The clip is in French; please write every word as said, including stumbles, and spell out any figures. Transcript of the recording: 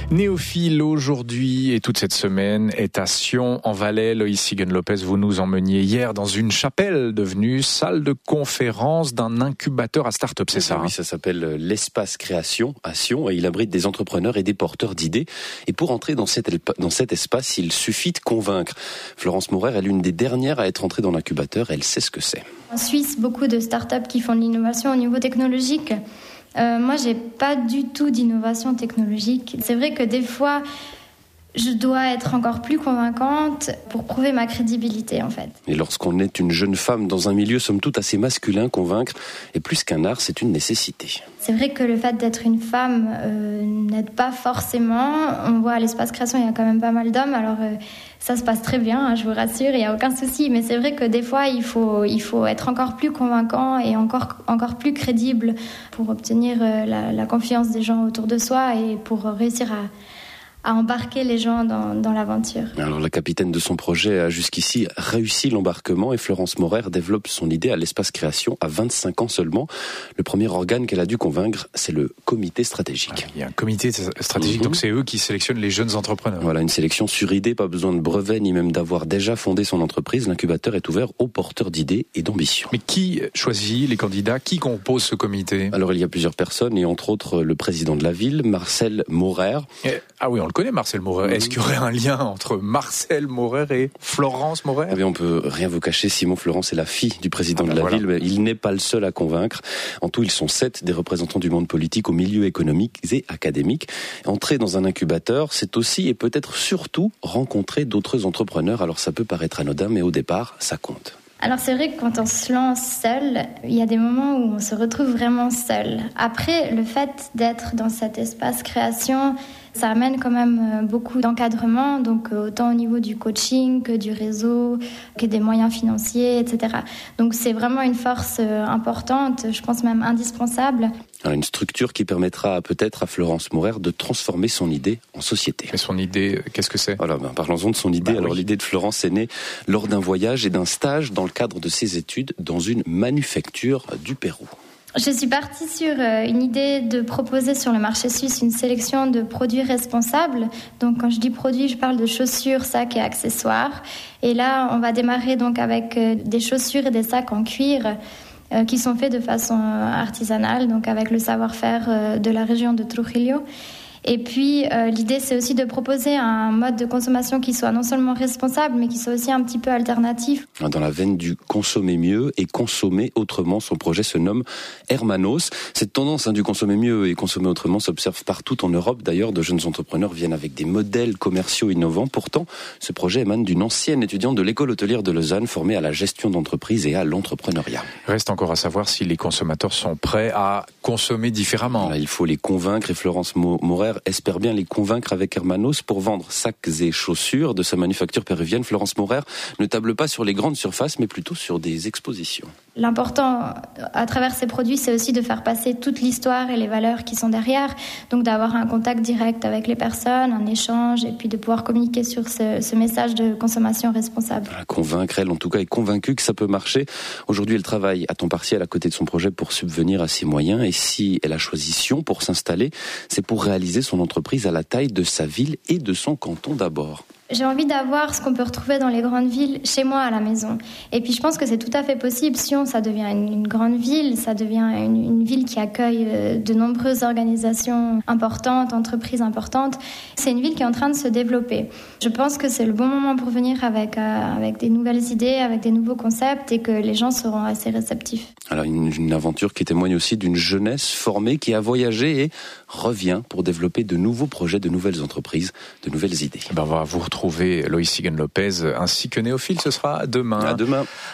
Néophile aujourd'hui et toute cette semaine est à Sion en Valais. Loïs Siguen-Lopez, vous nous emmeniez hier dans une chapelle devenue salle de conférence d'un incubateur à start-up, c'est ça? Oui, ça s'appelle l'Espace Création à Sion et il abrite des entrepreneurs et des porteurs d'idées. Et pour entrer dans cet, dans cet espace, il suffit de convaincre. Florence Maurer est l'une des dernières à être entrée dans l'incubateur. Elle sait ce que c'est. En Suisse, beaucoup de start-up qui font de l'innovation au niveau technologique. Euh, moi, j'ai pas du tout d'innovation technologique. C'est vrai que des fois, je dois être encore plus convaincante pour prouver ma crédibilité, en fait. Et lorsqu'on est une jeune femme dans un milieu somme toute assez masculin, convaincre est plus qu'un art, c'est une nécessité. C'est vrai que le fait d'être une femme euh, n'aide pas forcément. On voit à l'espace création, il y a quand même pas mal d'hommes, alors euh, ça se passe très bien, hein, je vous rassure, il n'y a aucun souci. Mais c'est vrai que des fois, il faut, il faut être encore plus convaincant et encore, encore plus crédible pour obtenir euh, la, la confiance des gens autour de soi et pour réussir à à embarquer les gens dans, dans l'aventure. Alors la capitaine de son projet a jusqu'ici réussi l'embarquement et Florence Maurer développe son idée à l'Espace Création à vingt-cinq ans seulement. Le premier organe qu'elle a dû convaincre, c'est le comité stratégique. Ah, il y a un comité stratégique, mmh. donc c'est eux qui sélectionnent les jeunes entrepreneurs. Voilà, une sélection sur idée, pas besoin de brevet ni même d'avoir déjà fondé son entreprise. L'incubateur est ouvert aux porteurs d'idées et d'ambition. Mais qui choisit les candidats? Qui compose ce comité? Alors il y a plusieurs personnes et entre autres le président de la ville, Marcel Maurer. Et, ah oui, on le connaît, Marcel Maurer. Mmh. Est-ce qu'il y aurait un lien entre Marcel Maurer et Florence Maurer? Eh bien, on peut rien vous cacher, Simon Florence est la fille du président ah ben de la voilà. ville, mais il n'est pas le seul à convaincre. En tout, ils sont sept des représentants du monde politique aux milieux économiques et académiques. Entrer dans un incubateur, c'est aussi et peut-être surtout rencontrer d'autres entrepreneurs. Alors ça peut paraître anodin, mais au départ, ça compte. Alors c'est vrai que quand on se lance seul, il y a des moments où on se retrouve vraiment seul. Après, le fait d'être dans cet espace création, ça amène quand même beaucoup d'encadrement, donc autant au niveau du coaching que du réseau, que des moyens financiers, et cetera. Donc c'est vraiment une force importante, je pense même indispensable. Alors une structure qui permettra peut-être à Florence Maurer de transformer son idée en société. Et son idée, qu'est-ce que c'est? Voilà, ben parlons-en de son idée. Bah, Alors oui. L'idée de Florence est née lors d'un voyage et d'un stage dans le cadre de ses études dans une manufacture du Pérou. Je suis partie sur une idée de proposer sur le marché suisse une sélection de produits responsables. Donc quand je dis produits, je parle de chaussures, sacs et accessoires. Et là, on va démarrer donc avec des chaussures et des sacs en cuir euh, qui sont faits de façon artisanale, donc avec le savoir-faire euh, de la région de Trujillo. Et puis, euh, l'idée, c'est aussi de proposer un mode de consommation qui soit non seulement responsable, mais qui soit aussi un petit peu alternatif. Dans la veine du consommer mieux et consommer autrement, son projet se nomme Hermanos. Cette tendance hein, du consommer mieux et consommer autrement s'observe partout en Europe. D'ailleurs, de jeunes entrepreneurs viennent avec des modèles commerciaux innovants. Pourtant, ce projet émane d'une ancienne étudiante de l'école hôtelière de Lausanne, formée à la gestion d'entreprise et à l'entrepreneuriat. Reste encore à savoir si les consommateurs sont prêts à consommer différemment. Là, il faut les convaincre et Florence Maurer espère bien les convaincre avec Hermanos pour vendre sacs et chaussures de sa manufacture péruvienne. Florence Maurer ne table pas sur les grandes surfaces, mais plutôt sur des expositions. L'important à travers ces produits, c'est aussi de faire passer toute l'histoire et les valeurs qui sont derrière. Donc d'avoir un contact direct avec les personnes, un échange, et puis de pouvoir communiquer sur ce, ce message de consommation responsable. Convaincre, elle en tout cas, est convaincue que ça peut marcher. Aujourd'hui, elle travaille à temps partiel à côté de son projet pour subvenir à ses moyens. Et si elle a choisi Sion pour s'installer, c'est pour réaliser son entreprise à la taille de sa ville et de son canton d'abord. J'ai envie d'avoir ce qu'on peut retrouver dans les grandes villes chez moi à la maison. Et puis je pense que c'est tout à fait possible. Sion, ça devient une, une grande ville, ça devient une, une ville qui accueille de nombreuses organisations importantes, entreprises importantes. C'est une ville qui est en train de se développer. Je pense que c'est le bon moment pour venir avec, euh, avec des nouvelles idées, avec des nouveaux concepts et que les gens seront assez réceptifs. Alors une, une aventure qui témoigne aussi d'une jeunesse formée qui a voyagé et revient pour développer de nouveaux projets, de nouvelles entreprises, de nouvelles idées. Ben on va vous retrouver Loïs Siguen-Lopez ainsi que Néophile, ce sera demain. À demain.